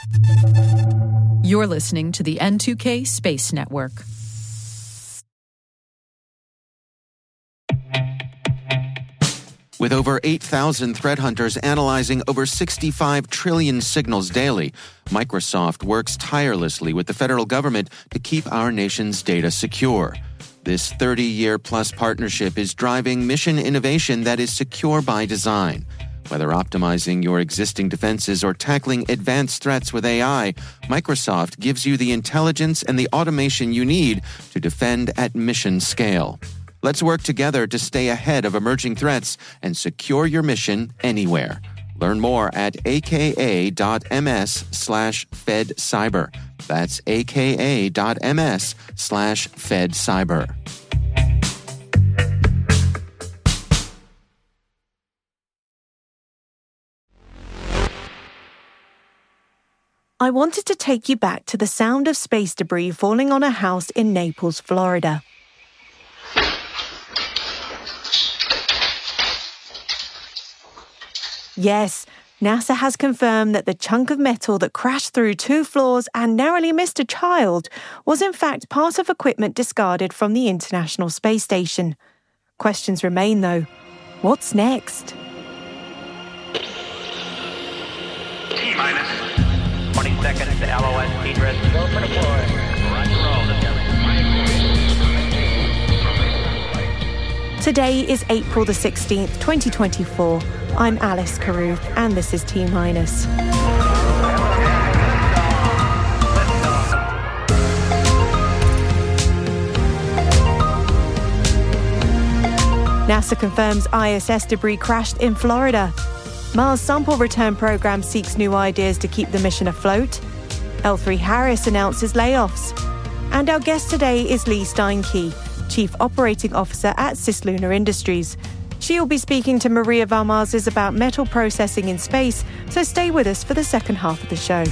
You're listening to the N2K Space Network. With over 8,000 threat hunters analyzing over 65 trillion signals daily, Microsoft works tirelessly with the federal government to keep our nation's data secure. This 30-year-plus partnership is driving mission innovation that is secure by design. Whether optimizing your existing defenses or tackling advanced threats with AI, Microsoft gives you the intelligence and the automation you need to defend at mission scale. Let's work together to stay ahead of emerging threats and secure your mission anywhere. Learn more at aka.ms/fedcyber. That's aka.ms/fedcyber. I wanted to take you back to the sound of space debris falling on a house in Naples, Florida. Yes, NASA has confirmed that the chunk of metal that crashed through 2 floors and narrowly missed a child was in fact part of equipment discarded from the International Space Station. Questions remain though. What's next? T-minus 20 seconds to LOS T-dress. Go for deploy. Roger, roll. Today is April the 16th, 2024. I'm Alice Carruth, and this is T-minus. NASA confirms ISS debris crashed in Florida. Mars sample return program seeks new ideas to keep the mission afloat. L3 Harris announces layoffs. And our guest today is Lee Steinke, Chief Operating Officer at Cislunar Industries. She'll be speaking to Maria Valmarzes about metal processing in space, so stay with us for the second half of the show.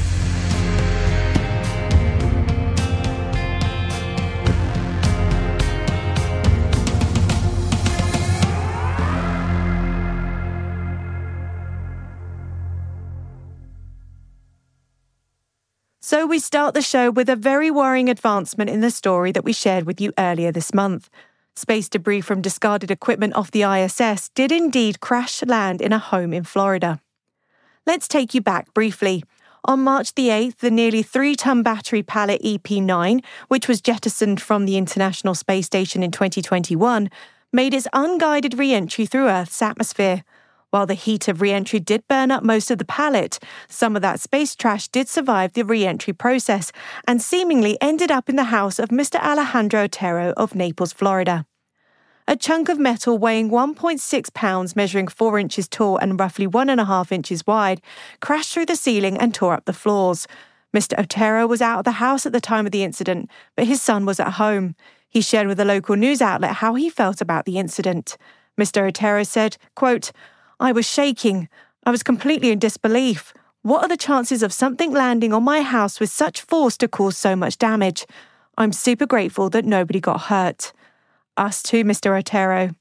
So we start the show with a very worrying advancement in the story that we shared with you earlier this month. Space debris from discarded equipment off the ISS did indeed crash land in a home in Florida. Let's take you back briefly. On March the 8th, the nearly 3-ton battery pallet EP9, which was jettisoned from the International Space Station in 2021, made its unguided re-entry through Earth's atmosphere. While the heat of re-entry did burn up most of the pallet, some of that space trash did survive the re-entry process and seemingly ended up in the house of Mr. Alejandro Otero of Naples, Florida. A chunk of metal weighing 1.6 pounds, measuring 4 inches tall and roughly 1.5 inches wide, crashed through the ceiling and tore up the floors. Mr. Otero was out of the house at the time of the incident, but his son was at home. He shared with a local news outlet how he felt about the incident. Mr. Otero said, quote, "I was shaking. I was completely in disbelief. What are the chances of something landing on my house with such force to cause so much damage? I'm super grateful that nobody got hurt." Us too, Mr. Otero.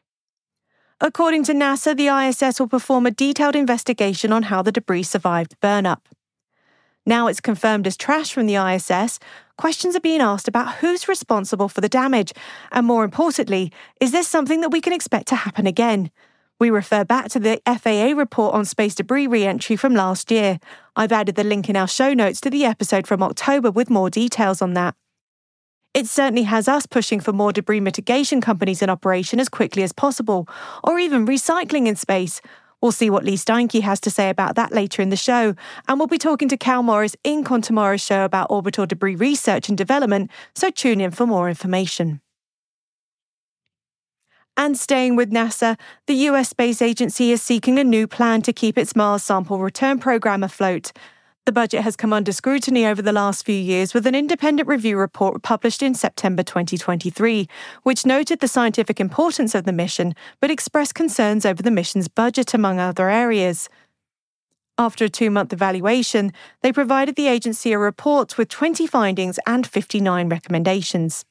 According to NASA, the ISS will perform a detailed investigation on how the debris survived burn-up. Now it's confirmed as trash from the ISS, questions are being asked about who's responsible for the damage, and more importantly, is this something that we can expect to happen again? We refer back to the FAA report on space debris re-entry from last year. I've added the link in our show notes to the episode from October with more details on that. It certainly has us pushing for more debris mitigation companies in operation as quickly as possible, or even recycling in space. We'll see what Lee Steinke has to say about that later in the show, and we'll be talking to Cal Morris Inc. on tomorrow's show about orbital debris research and development, so tune in for more information. And staying with NASA, the US Space Agency is seeking a new plan to keep its Mars sample return program afloat. The budget has come under scrutiny over the last few years with an independent review report published in September 2023, which noted the scientific importance of the mission, but expressed concerns over the mission's budget, among other areas. After a 2-month evaluation, they provided the agency a report with 20 findings and 59 recommendations.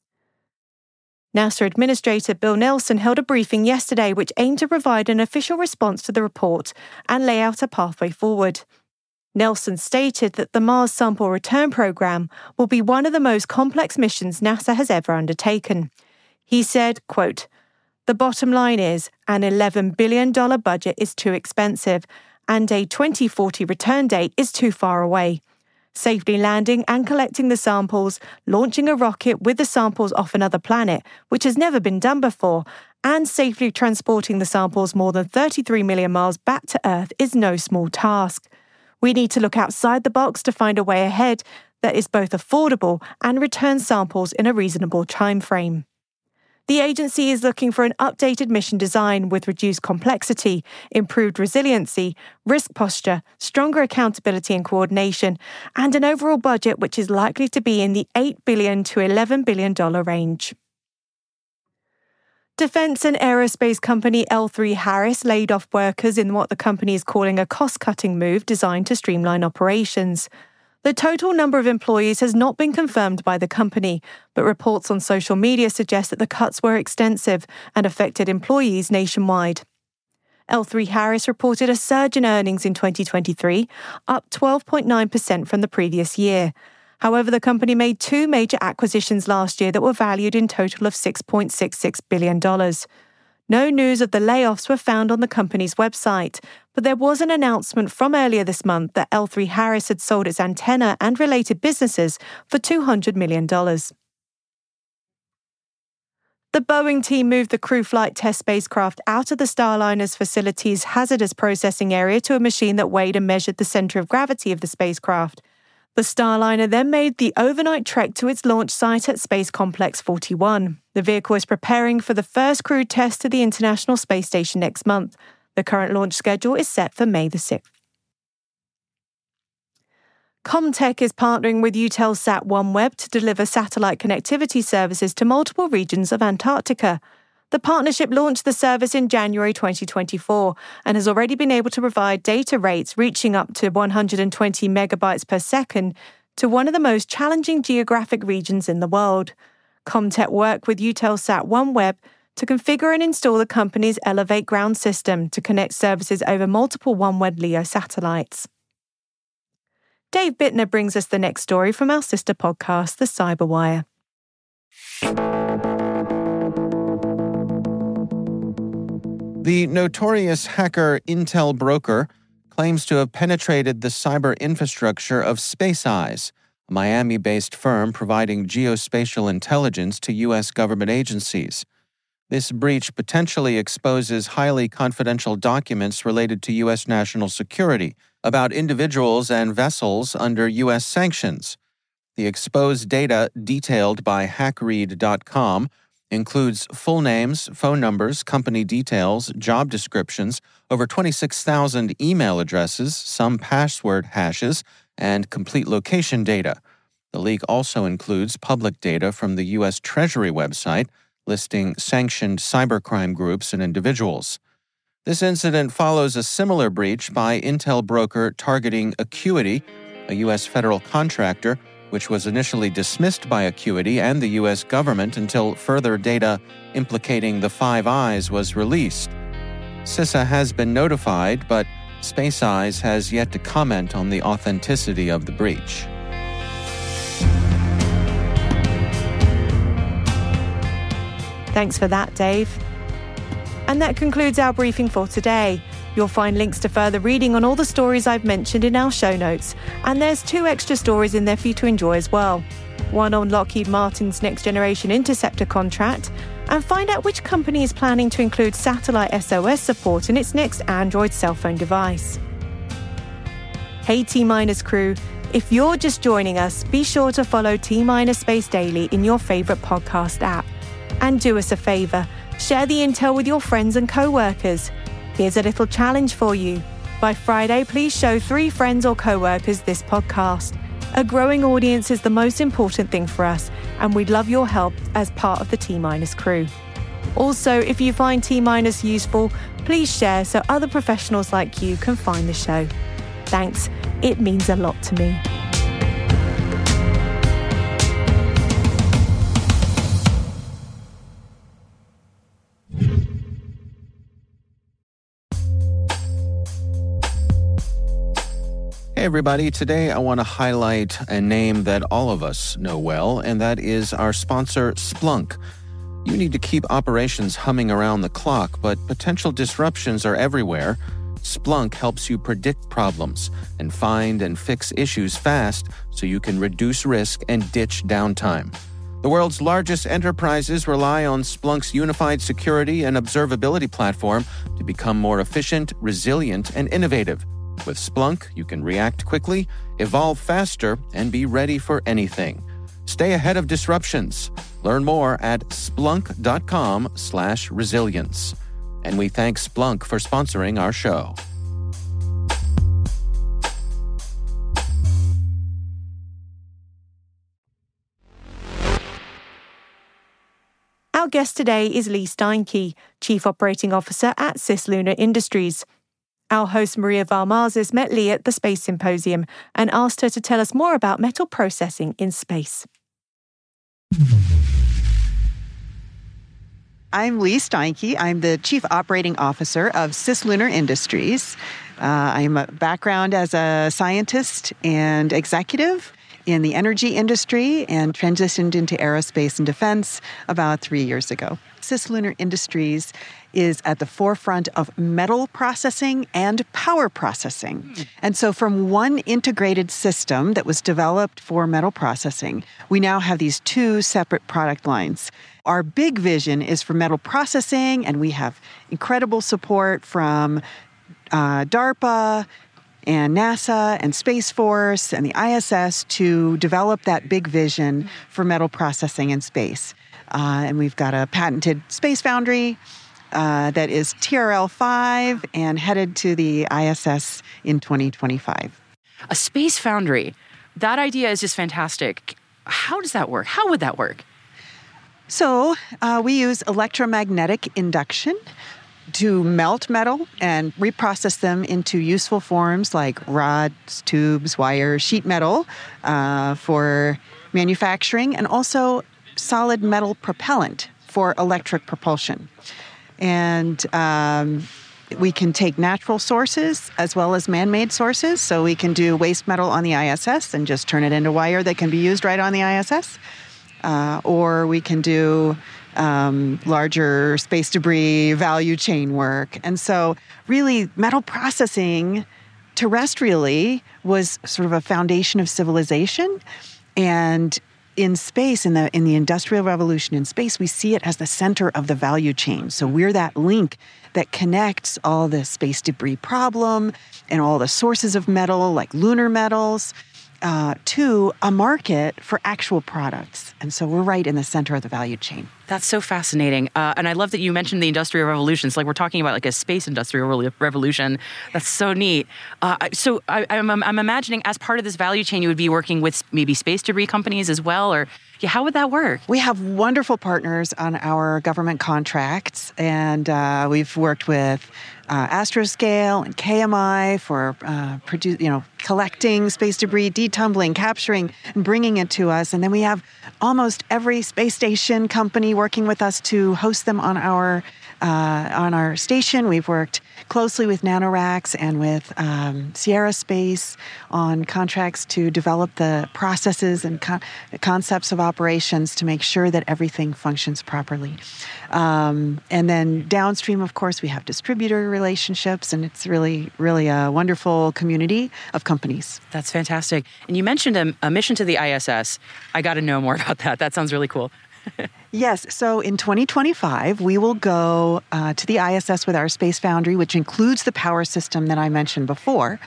NASA Administrator Bill Nelson held a briefing yesterday which aimed to provide an official response to the report and lay out a pathway forward. Nelson stated that the Mars Sample Return Program will be one of the most complex missions NASA has ever undertaken. He said, quote, "The bottom line is an $11 billion budget is too expensive and a 2040 return date is too far away. Safely landing and collecting the samples, launching a rocket with the samples off another planet, which has never been done before, and safely transporting the samples more than 33 million miles back to Earth is no small task. We need to look outside the box to find a way ahead that is both affordable and returns samples in a reasonable time frame." The agency is looking for an updated mission design with reduced complexity, improved resiliency, risk posture, stronger accountability and coordination, and an overall budget which is likely to be in the $8 billion to $11 billion range. Defense and aerospace company L3Harris laid off workers in what the company is calling a cost-cutting move designed to streamline operations. The total number of employees has not been confirmed by the company, but reports on social media suggest that the cuts were extensive and affected employees nationwide. L3Harris reported a surge in earnings in 2023, up 12.9% from the previous year. However, the company made two major acquisitions last year that were valued in total of $6.66 billion. No news of the layoffs were found on the company's website, but there was an announcement from earlier this month that L3Harris had sold its antenna and related businesses for $200 million. The Boeing team moved the Crew Flight test spacecraft out of the Starliner's facility's hazardous processing area to a machine that weighed and measured the center of gravity of the spacecraft. The Starliner then made the overnight trek to its launch site at Space Complex 41. The vehicle is preparing for the first crewed test to the International Space Station next month. The current launch schedule is set for May the 6th. Comtech is partnering with Eutelsat OneWeb to deliver satellite connectivity services to multiple regions of Antarctica. The partnership launched the service in January 2024 and has already been able to provide data rates reaching up to 120 megabytes per second to one of the most challenging geographic regions in the world. Comtech worked with Eutelsat OneWeb to configure and install the company's Elevate ground system to connect services over multiple OneWeb LEO satellites. Dave Bittner brings us the next story from our sister podcast, The Cyberwire. The notorious hacker Intel Broker claims to have penetrated the cyber infrastructure of SpaceEyes, a Miami-based firm providing geospatial intelligence to U.S. government agencies. This breach potentially exposes highly confidential documents related to U.S. national security about individuals and vessels under U.S. sanctions. The exposed data, detailed by hackread.com, includes full names, phone numbers, company details, job descriptions, over 26,000 email addresses, some password hashes, and complete location data. The leak also includes public data from the U.S. Treasury website, listing sanctioned cybercrime groups and individuals. This incident follows a similar breach by Intel Broker targeting Acuity, a U.S. federal contractor, which was initially dismissed by Acuity and the U.S. government until further data implicating the Five Eyes was released. CISA has been notified, but SpaceEyes has yet to comment on the authenticity of the breach. Thanks for that, Dave. And that concludes our briefing for today. You'll find links to further reading on all the stories I've mentioned in our show notes, and there's 2 extra stories in there for you to enjoy as well. One on Lockheed Martin's Next Generation Interceptor contract, and find out which company is planning to include satellite SOS support in its next Android cell phone device. Hey T-Minus crew, if you're just joining us, be sure to follow T-Minus Space Daily in your favourite podcast app. And do us a favour, share the intel with your friends and co-workers. Here's a little challenge for you. By Friday, please show 3 friends or co-workers this podcast. A growing audience is the most important thing for us, and we'd love your help as part of the T-Minus crew. Also, if you find T-Minus useful, please share so other professionals like you can find the show. Thanks, it means a lot to me. Hey everybody, today I want to highlight a name that all of us know well, and that is our sponsor, Splunk. You need to keep operations humming around the clock, but potential disruptions are everywhere. Splunk helps you predict problems and find and fix issues fast so you can reduce risk and ditch downtime. The world's largest enterprises rely on Splunk's unified security and observability platform to become more efficient, resilient, and innovative. With Splunk, you can react quickly, evolve faster, and be ready for anything. Stay ahead of disruptions. Learn more at splunk.com/resilience. And we thank Splunk for sponsoring our show. Our guest today is Lee Steinke, Chief Operating Officer at Cislunar Industries. Our host Maria Varmazes met Lee at the Space Symposium and asked her to tell us more about metal processing in space. I'm Lee Steinke. I'm the Chief Operating Officer of Cislunar Industries. I am a background as a scientist and executive in the energy industry and transitioned into aerospace and defense about 3 years ago. Cislunar Industries is at the forefront of metal processing and power processing. And so from one integrated system that was developed for metal processing, we now have these two separate product lines. Our big vision is for metal processing, and we have incredible support from DARPA and NASA and Space Force and the ISS to develop that big vision for metal processing in space. And we've got a patented space foundry that is TRL-5 and headed to the ISS in 2025. A space foundry. That idea is just fantastic. How does that work? How would that work? So we use electromagnetic induction to melt metal and reprocess them into useful forms like rods, tubes, wires, sheet metal for manufacturing, and also solid metal propellant for electric propulsion. And we can take natural sources as well as man-made sources. So we can do waste metal on the ISS and just turn it into wire that can be used right on the ISS. Or we can do larger space debris value chain work. And so really metal processing terrestrially was sort of a foundation of civilization. And in space, in the Industrial Revolution in space, we see it as the center of the value chain. So we're that link that connects all the space debris problem and all the sources of metal, like lunar metals, to a market for actual products. And so we're right in the center of the value chain. That's so fascinating. And I love that you mentioned the Industrial Revolution. It's like we're talking about like a space industrial revolution. That's so neat. So I'm imagining as part of this value chain, you would be working with maybe space debris companies as well, or how would that work? We have wonderful partners on our government contracts, and we've worked with Astroscale and KMI for collecting space debris, detumbling, capturing, and bringing it to us. And then we have almost every space station company working with us to host them on our station. We've worked closely with NanoRacks and with Sierra Space on contracts to develop the processes and concepts of operations to make sure that everything functions properly. And then downstream, of course, we have distributor relationships, and it's really, really a wonderful community of companies. That's fantastic. And you mentioned a mission to the ISS. I got to know more about that. That sounds really cool. Yes. So in 2025, we will go to the ISS with our Space Foundry, which includes the power system that I mentioned before.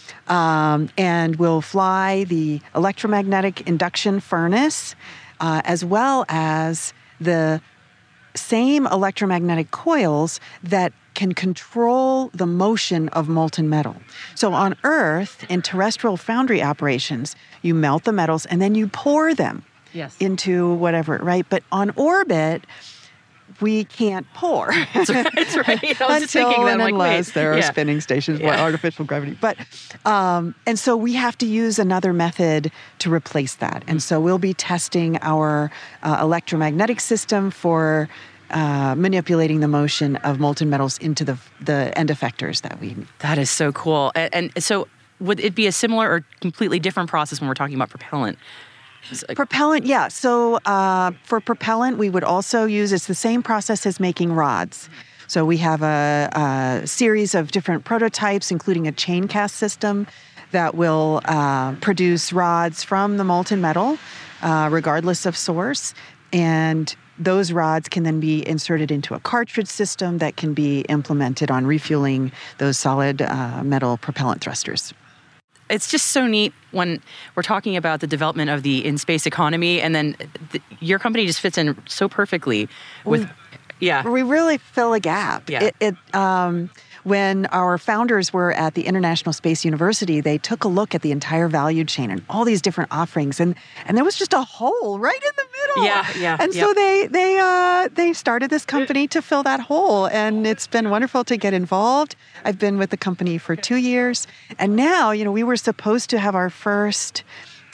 And we'll fly the electromagnetic induction furnace, as well as the same electromagnetic coils that can control the motion of molten metal. So on Earth, in terrestrial foundry operations, you melt the metals and then you pour them. Yes. Into whatever, right? But on orbit, we can't pour. That's right. I was just thinking that, unless there are spinning stations, artificial gravity. But, and so we have to use another method to replace that. And so we'll be testing our electromagnetic system for manipulating the motion of molten metals into the end effectors that we need. That is so cool. And so would it be a similar or completely different process when we're talking about propellant? Propellant, yeah. So for propellant, we would also use, it's the same process as making rods. So we have a series of different prototypes, including a chain cast system that will produce rods from the molten metal, regardless of source. And those rods can then be inserted into a cartridge system that can be implemented on refueling those solid metal propellant thrusters. It's just so neat when we're talking about the development of the in-space economy, and then your company just fits in so perfectly with, We really fill a gap. Yeah. When our founders were at the International Space University, they took a look at the entire value chain and all these different offerings, and there was just a hole right in the middle. Yeah. And so they started this company to fill that hole, and it's been wonderful to get involved. I've been with the company for 2 years, and now, we were supposed to have our first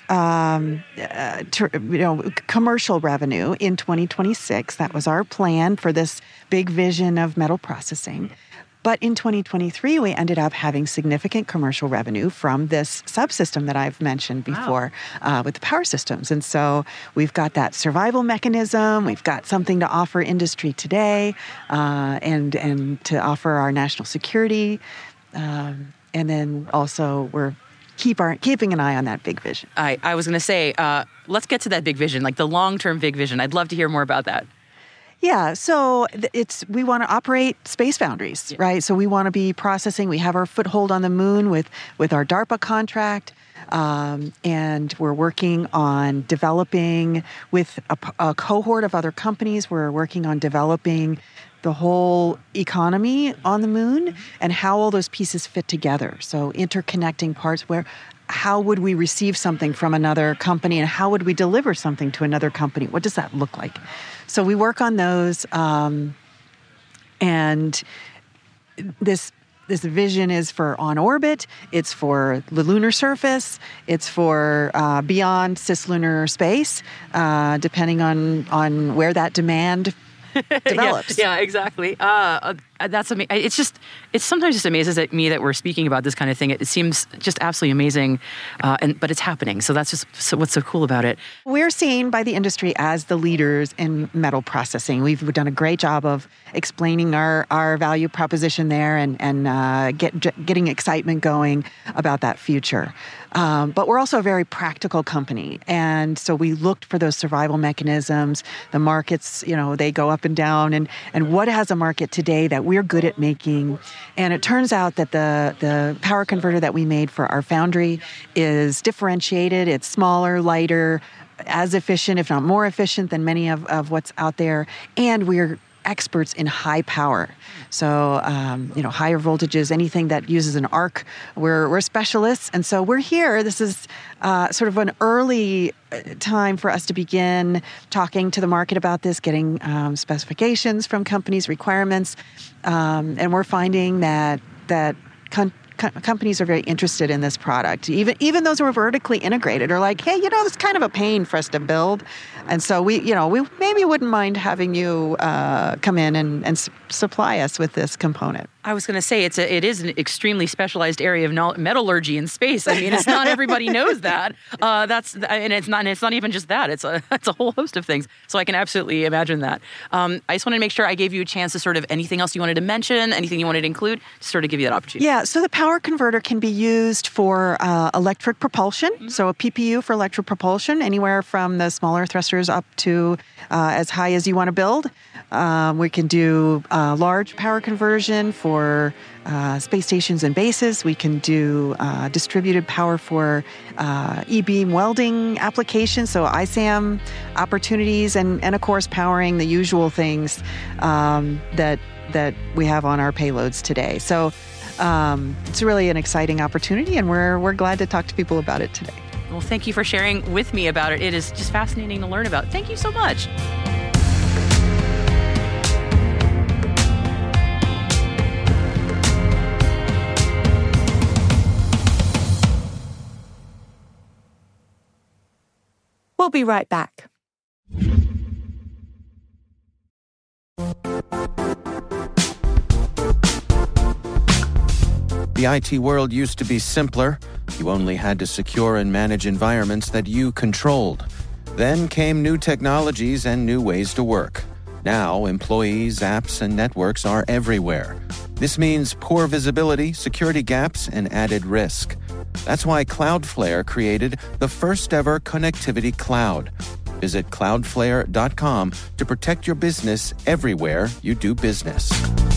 commercial revenue in 2026. That was our plan for this big vision of metal processing. But in 2023, we ended up having significant commercial revenue from this subsystem that I've mentioned before with the power systems. And so we've got that survival mechanism. We've got something to offer industry today and to offer our national security. And then also we're keeping an eye on that big vision. I was going to say, let's get to that big vision, like the long-term big vision. I'd love to hear more about that. Yeah, so we want to operate space foundries, right? So we want to be processing. We have our foothold on the moon with our DARPA contract, and we're working on developing with a cohort of other companies. We're working on developing the whole economy on the moon and how all those pieces fit together. So interconnecting parts how would we receive something from another company and how would we deliver something to another company? What does that look like? So we work on those, and this vision is for on orbit, it's for the lunar surface, it's for beyond cislunar space, depending on where that demand develops. Yeah, exactly. That's amazing. It sometimes just amazes me that we're speaking about this kind of thing. It seems just absolutely amazing, but it's happening. So that's just what's so cool about it. We're seen by the industry as the leaders in metal processing. We've done a great job of explaining our value proposition there and getting excitement going about that future. But we're also a very practical company. And so we looked for those survival mechanisms. The markets, they go up and down. And what has a market today that we're good at making? And it turns out that the power converter that we made for our foundry is differentiated. It's smaller, lighter, as efficient, if not more efficient than many of what's out there. And we're experts in high power. So, higher voltages, anything that uses an arc, we're specialists. And so we're here. This is sort of an early time for us to begin talking to the market about this, getting specifications from companies, requirements. And we're finding that companies are very interested in this product. Even those who are vertically integrated are like, hey, this is kind of a pain for us to build. And so we maybe wouldn't mind having you come in and supply us with this component. I was going to say it is an extremely specialized area of metallurgy in space. I mean, it's not everybody knows that. It's not even just that. It's a whole host of things. So I can absolutely imagine that. I just wanted to make sure I gave you a chance to sort of anything else you wanted to mention, anything you wanted to include, to sort of give you that opportunity. Yeah. So the power converter can be used for electric propulsion. Mm-hmm. So a PPU for electric propulsion, anywhere from the smaller thrusters up to as high as you want to build. We can do large power conversion for space stations and bases. We can do distributed power for e-beam welding applications, so ISAM opportunities, and of course powering the usual things that we have on our payloads today. So it's really an exciting opportunity, and we're glad to talk to people about it today. Well, thank you for sharing with me about it. It is just fascinating to learn about. Thank you so much. We'll be right back. The IT world used to be simpler. You only had to secure and manage environments that you controlled. Then came new technologies and new ways to work. Now, employees, apps, and networks are everywhere. This means poor visibility, security gaps, and added risk. That's why Cloudflare created the first-ever connectivity cloud. Visit cloudflare.com to protect your business everywhere you do business.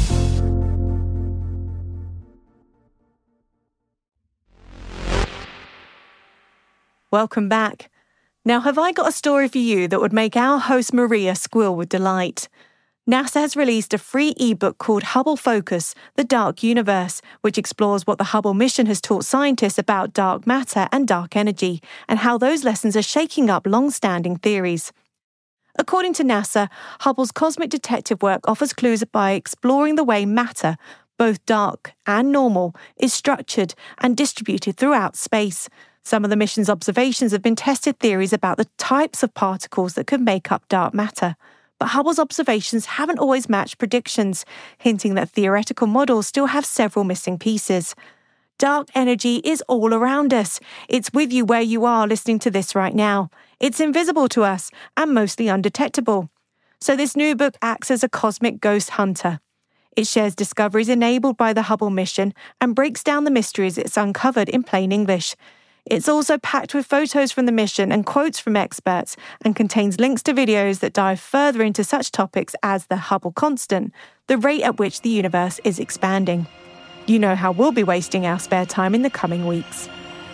Welcome back. Now, have I got a story for you that would make our host Maria squeal with delight? NASA has released a free ebook called Hubble Focus, The Dark Universe, which explores what the Hubble mission has taught scientists about dark matter and dark energy, and how those lessons are shaking up long-standing theories. According to NASA, Hubble's cosmic detective work offers clues by exploring the way matter, both dark and normal, is structured and distributed throughout space. Some of the mission's observations have been tested theories about the types of particles that could make up dark matter. But Hubble's observations haven't always matched predictions, hinting that theoretical models still have several missing pieces. Dark energy is all around us. It's with you where you are listening to this right now. It's invisible to us and mostly undetectable. So this new book acts as a cosmic ghost hunter. It shares discoveries enabled by the Hubble mission and breaks down the mysteries it's uncovered in plain English. It's also packed with photos from the mission and quotes from experts, and contains links to videos that dive further into such topics as the Hubble constant, the rate at which the universe is expanding. You know how we'll be wasting our spare time in the coming weeks.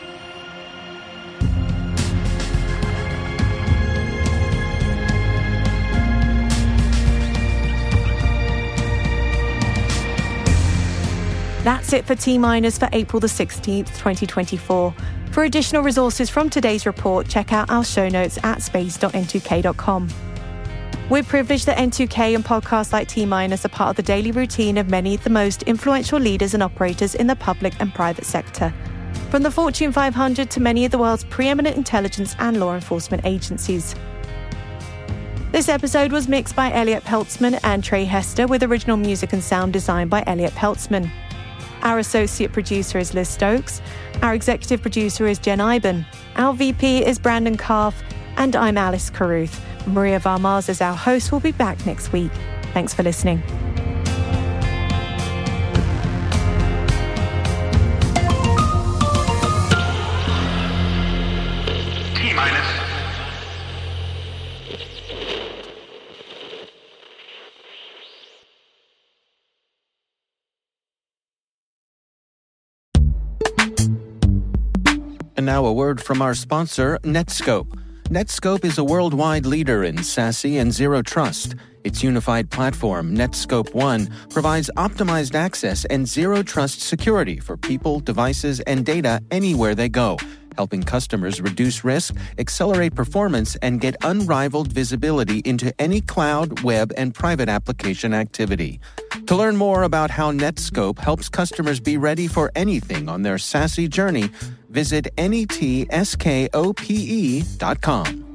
That's it for T-Minus for April the 16th, 2024. For additional resources from today's report, check out our show notes at space.n2k.com. We're privileged that N2K and podcasts like T-Minus are part of the daily routine of many of the most influential leaders and operators in the public and private sector, from the Fortune 500 to many of the world's preeminent intelligence and law enforcement agencies. This episode was mixed by Elliot Peltzman and Trey Hester, with original music and sound design by Elliot Peltzman. Our associate producer is Liz Stokes. Our executive producer is Jen Iben. Our VP is Brandon Karff. And I'm Alice Carruth. Maria Varmaz is our host. We'll be back next week. Thanks for listening. T-minus. And now a word from our sponsor, Netskope. Netskope is a worldwide leader in SASE and Zero Trust. Its unified platform, Netskope One, provides optimized access and Zero Trust security for people, devices, and data anywhere they go, helping customers reduce risk, accelerate performance, and get unrivaled visibility into any cloud, web, and private application activity. To learn more about how Netskope helps customers be ready for anything on their SASE journey, visit netskope.com.